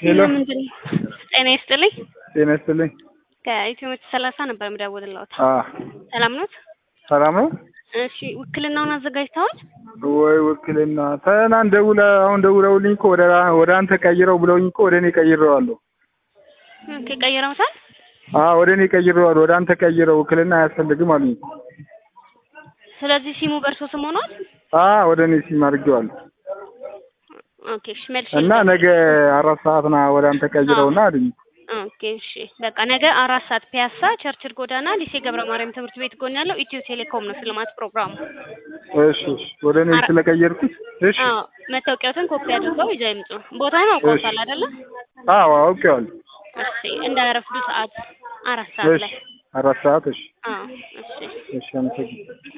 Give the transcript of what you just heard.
ሄሎ ምንድነው? ጤና ይስጥልኝ። ጤና ይስጥልኝ። ከኢትዮ 30 ነበር የምደውልልዎት። ሰላም ነው? ሰላም ነው። እሺ ውክልናውን አዘጋጅተዋል? ወይ ውክልና ትናንት ደውለውልኝ እኮ ወደ አንተ ቀይረው ብለውኝ እኮ ወደ እኔ ቀይሬዋለሁ። ቀይረውታል? ወደ እኔ ቀይሬዋለሁ። ወደ አንተ ቀይረው ውክልና አያስፈልግም አሉኝ። ስለዚህ ሲሙ በርሶ ስም ሆኗል? ወደ እኔ ሲም አድርጌዋለሁ። ኦኬ እሺ መልሼ እና ነገ 4 ሰዓት ና ወደ አንተ ቀይረውና አሉኝ። ኦኬ እሺ በቃ ነገ 4 ሰዓት ፒያሳ ቸርችል ጎዳና ሊሴ ገብረ ማርያም ትምህርት ቤት ጎን ያለው ኢትዮ ቴሌኮም ነው ሽልማት ፕሮግራሙ። እሺ ወደ እኔ ስለቀየርኩት እሺ መታወቂያውን ኮፒ አድርገው ይዘው ይምጡ። ቦታውን አውቀውታል አይደለ? አውቄዋለሁ። እሺ እንዳያረፍዱ ሰዓት 4 ሰዓት ላይ 4 ሰዓት እሺ እሺ እሺ አመሰግናለሁ።